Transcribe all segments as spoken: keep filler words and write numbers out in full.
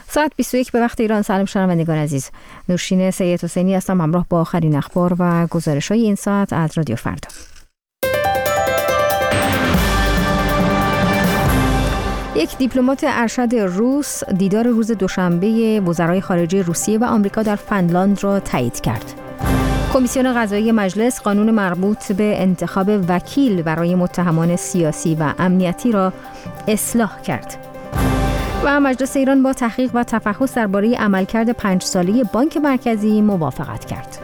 ساعت بیست و یک به وقت ایران. سلام شنوندگان عزیز، نوشین سید حسینی هستم همراه با آخرین اخبار و گزارش‌های این ساعت از رادیو فردا. یک دیپلمات ارشد روس دیدار روز دوشنبه وزرای خارجه روسیه و آمریکا در فنلاند را تایید کرد. کمیسیون قضایی مجلس قانون مربوط به انتخاب وکیل برای متهمان سیاسی و امنیتی را اصلاح کرد. و مجلس ایران با تحقیق و تفحص درباره عملکرد پنج ساله بانک مرکزی موافقت کرد.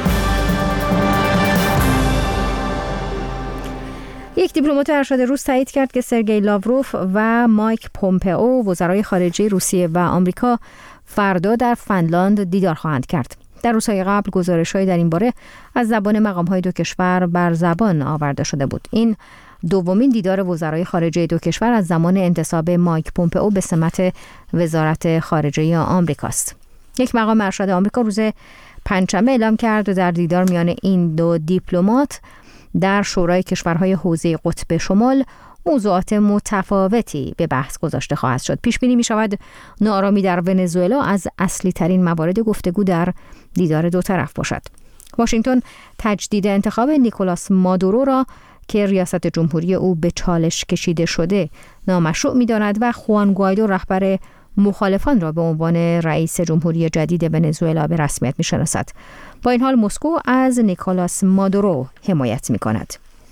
یک دیپلمات ارشد روس تایید کرد که سرگئی لاوروف و مایک پومپئو وزرای خارجه روسیه و آمریکا فردا در فنلاند دیدار خواهند کرد. در روزهای قبل گزارش‌هایی در این باره از زبان مقام‌های دو کشور بر زبان آورده شده بود. این دومین دیدار وزرای خارجه دو کشور از زمان انتصاب مایک پومپئو به سمت وزارت خارجه آمریکاست. یک مقام ارشد آمریکا روز پنجشنبه اعلام کرد در دیدار میان این دو دیپلمات در شورای کشورهای حوزه قطب شمال موضوعات متفاوتی به بحث گذاشته خواهد شد. پیش بینی می شود ناآرامی در ونزوئلا از اصلی ترین موارد گفتگو در دیدار دو طرف باشد. واشنگتن تجدید انتخاب نیکولاس مادورو را که ریاست جمهوری او به چالش کشیده شده نامشروع می داند و خوان گوایدو رهبر مخالفان را به عنوان رئیس جمهوری جدید ونزوئلا به رسمیت می شناسد. با این حال مسکو از نیکولاس مادورو حمایت می کند.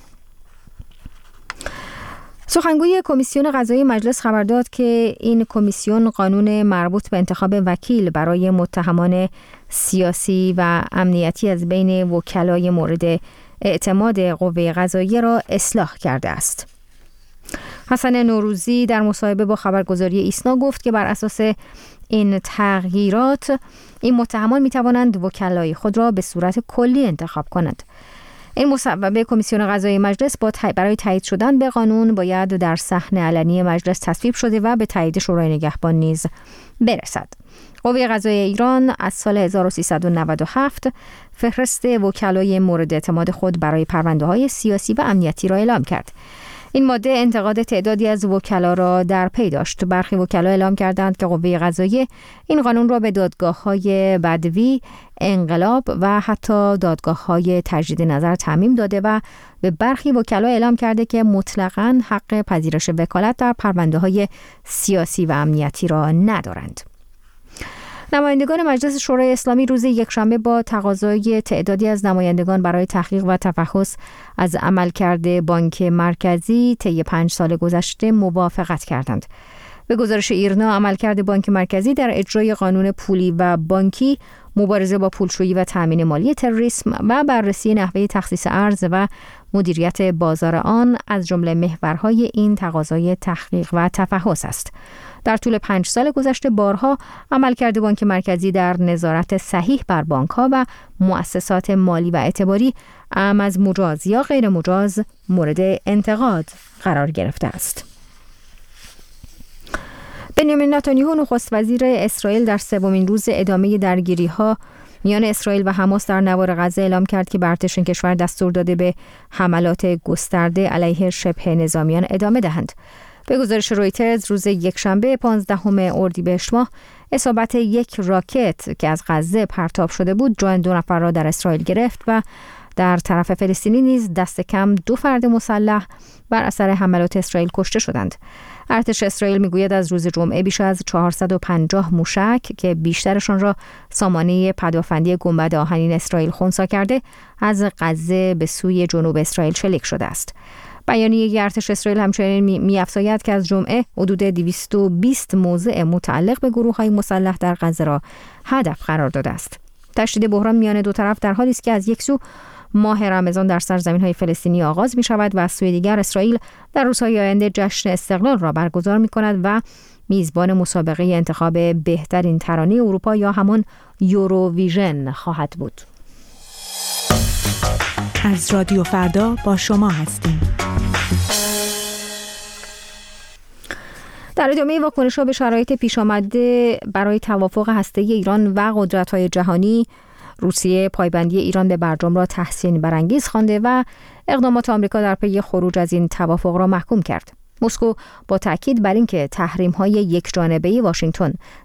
سخنگوی کمیسیون قضایی مجلس خبر داد که این کمیسیون قانون مربوط به انتخاب وکیل برای متهمان سیاسی و امنیتی از بین وکلای مورد اعتماد قوه قضاییه را اصلاح کرده است. حسن نوروزی در مصاحبه با خبرگزاری ایسنا گفت که بر اساس این تغییرات این متهمان می توانند وکلای خود را به صورت کلی انتخاب کنند. این مصوبه کمیسیون قضایی مجلس با برای تایید شدن به قانون باید در صحن علنی مجلس تصویب شده و به تایید شورای نگهبان نیز برسد. قوه قضایی ایران از سال هزار و سیصد و نود و هفت فهرست وکلای مورد اعتماد خود برای پرونده‌های سیاسی و امنیتی را اعلام کرد. این ماده انتقاد تعدادی از وکلا را در پی داشت. برخی وکلا اعلام کردند که قوه قضاییه این قانون را به دادگاه‌های بدوی، انقلاب و حتی دادگاه‌های تجدید نظر تعمیم داده و به برخی وکلا اعلام کرده که مطلقاً حق پذیرش وکالت در پرونده‌های سیاسی و امنیتی را ندارند. نمایندگان مجلس شورای اسلامی روز یکشنبه با تقاضای تعدادی از نمایندگان برای تحقیق و تفحص از عملکرد بانک مرکزی طی پنج سال گذشته موافقت کردند. به گزارش ایرنا، عملکرد بانک مرکزی در اجرای قانون پولی و بانکی، مبارزه با پولشویی و تامین مالی تروریسم و بررسی نحوه تخصیص ارز و مدیریت بازار آن از جمله محورهای این تقاضای تحقیق و تفحص است. در طول پنج سال گذشته بارها عملکرد بانک مرکزی در نظارت صحیح بر بانک‌ها و مؤسسات مالی و اعتباری ام از مجاز یا غیر مجاز مورد انتقاد قرار گرفته است. بنیامین نتانیاهو نخست وزیر اسرائیل در سومین روز ادامه درگیری‌ها میان اسرائیل و حماس در نوار غزه اعلام کرد که ارتش این کشور دستور داده به حملات گسترده علیه شبه نظامیان ادامه دهند. به گزارش رویترز روز یکشنبه پانزدهم اردیبهشت ماه اصابت یک راکت که از غزه پرتاب شده بود جان دو نفر را در اسرائیل گرفت و در طرف فلسطینی نیز دست کم دو فرد مسلح بر اثر حملات اسرائیل کشته شدند. ارتش اسرائیل میگوید از روز جمعه بیش از چهارصد و پنجاه موشک که بیشترشان را سامانه پدافندی گنبد آهنین اسرائیل خنثی کرده از غزه به سوی جنوب اسرائیل شلیک شده است. بیانیه ارتش اسرائیل همچنین می‌افزاید که از جمعه حدود دویست و بیست موضع متعلق به گروه‌های مسلح در غزه را هدف قرار داده است. تشدید بحران میان دو طرف در حالی است که از یک سو ماه رمضان در سرزمین‌های فلسطینی آغاز می‌شود و از سوی دیگر اسرائیل در روزهای آینده جشن استقلال را برگزار می‌کند و میزبان مسابقه انتخاب بهترین ترانه اروپا یا همان یوروویژن خواهد بود. از رادیو فردا با شما هستیم. در ادامه واکنش‌ها به شرایط پیش آمده برای توافق هسته‌ای ایران و قدرت‌های جهانی، روسیه پایبندی ایران به برجام را تحسین برانگیز خوانده و اقدامات آمریکا در پی خروج از این توافق را محکوم کرد. مسکو با تاکید بر اینکه تحریم‌های یکجانبه واشنگتن